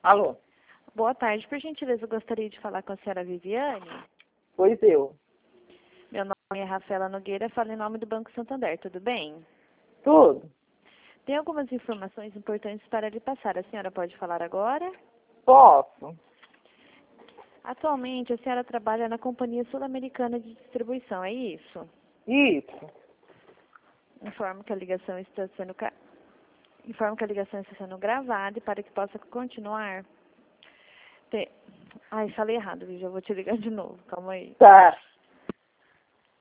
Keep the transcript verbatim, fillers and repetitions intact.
Alô? Boa tarde, por gentileza, eu gostaria de falar com a senhora Viviane. Pois eu. Meu nome é Rafaela Nogueira, falo em nome do Banco Santander, tudo bem? Tudo? Tem algumas informações importantes para lhe passar. A senhora pode falar agora? Posso? Atualmente, a senhora trabalha na Companhia Sul-Americana de Distribuição, é isso? Isso. Informo que a ligação está sendo ca... Informo que a ligação está sendo gravada e para que possa continuar. Tem... Ai, falei errado, já vou te ligar de novo, calma aí. Tá.